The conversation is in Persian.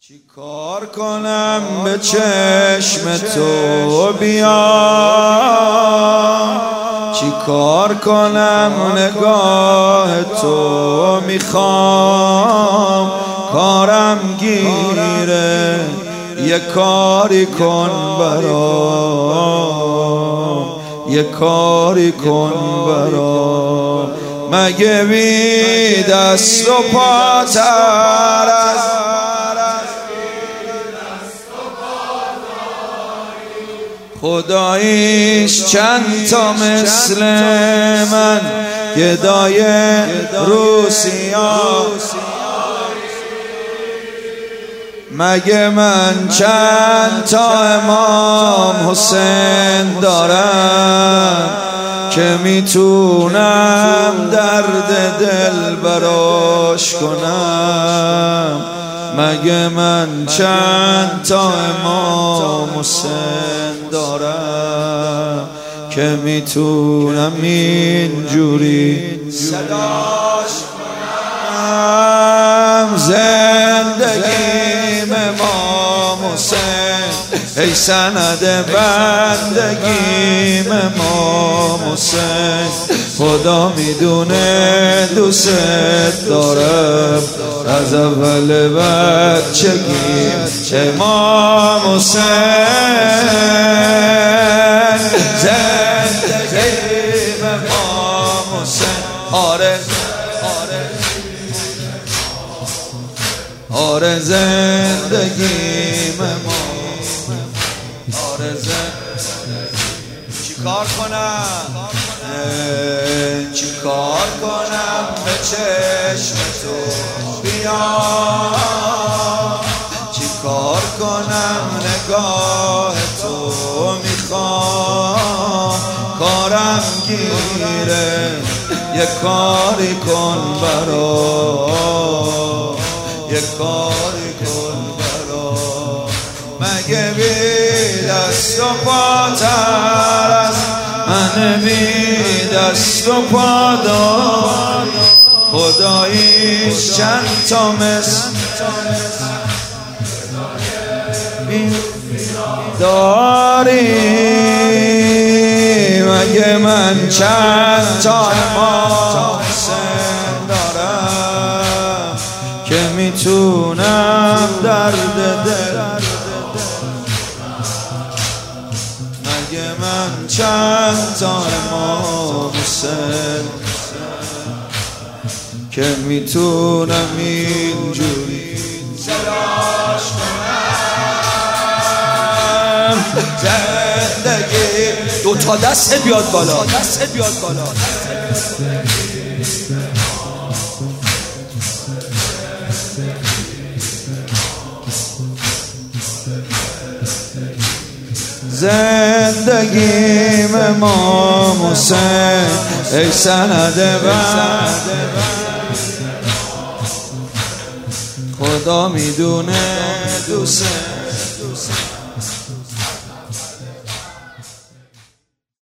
چی کار کنم به چشم تو بیام، چی کار کنم نگاه تو میخوام، کارم گیره یه کاری کن برام، یه کاری کن برام. مگه بی دست و پاتر از خداییش چند تا مثل من گدای روسیا؟ مگه من چند تا امام حسین دارم که میتونم درد دل براش کنم؟ مگه من چند تا امام حسین دارم که میتونم اینجوری صداش کنم؟ زندگیم امام حسین ای سند بندگیم امام حسین، خدا میدونه دوست دارم از اول بچگیم امام حسین. زندگیم امام حسین، آره آره زندگیم امام، آره چی کار کنم؟ چی کار کنم به چشم تو بیام، چی کار کنم نگاه تو میخوام، کارم گیره یه کاری کن برام، یه کاری کن برام. مگه بی دست و پاتر از من، بی دست و پا دار خداییش چند تا مثل داری؟ مگه من چند تا امام حسین دارم که میتونم درد دل؟ مگه من چند تا امام حسین که میتونم اینجوری صداش کنم؟ زندگی دو تا دست بیاد بالا، دست بیاد بالا. زندگیم امام حسین ای سند بند، خدا میدونه دوست